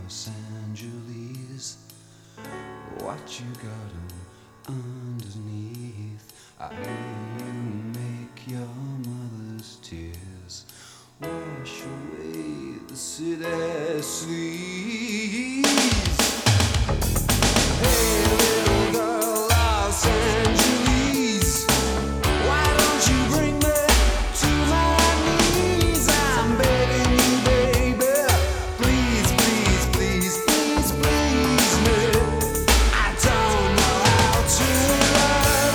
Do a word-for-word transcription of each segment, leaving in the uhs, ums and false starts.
Los Angeles. What you got underneath? I hear you make your mother's tears wash away the city sleeves. Hey little girl, Los Angeles, why don't you bring me to my knees? I'm begging you, baby, please, please, please, please, please me. I don't know how to love.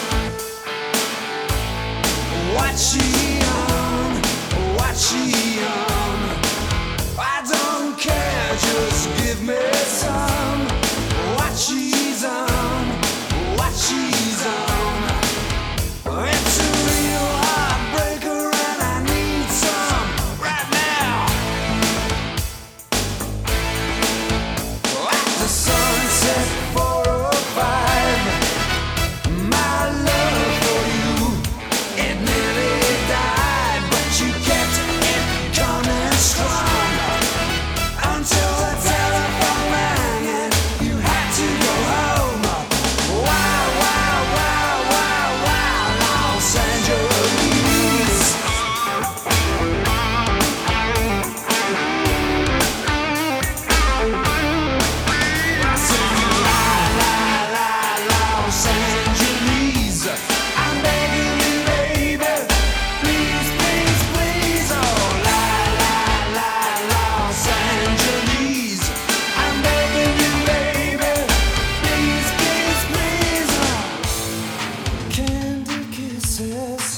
What she on? What she on? I don't care, just give me some. What she's on, what she's on. It's a real heartbreaker and I need some right now. At the sunset four oh five, my love for you, it nearly died, but you kept it coming strong until the telephone rang and you had to go home. Wow, wow, wow, wow, wow, Los Angeles. I said, la, la, la, Los Angeles. I'm begging you, baby, please, please, please. Oh, la, la, la, Los Angeles. I'm begging you, baby, please, please, please. Oh. Candy kisses,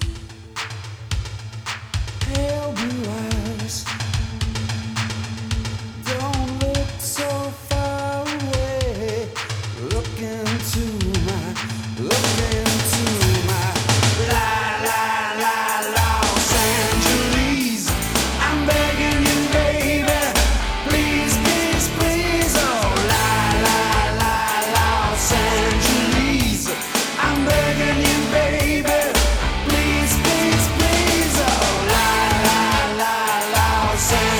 pale blue eyes. Don't look so far away. Look into my, look into my la la la Los Angeles. I'm begging you, baby, please, please, please. Oh, la la la Los Angeles. I'm begging you, baby, please, please, please. Oh, la la la Los Angeles.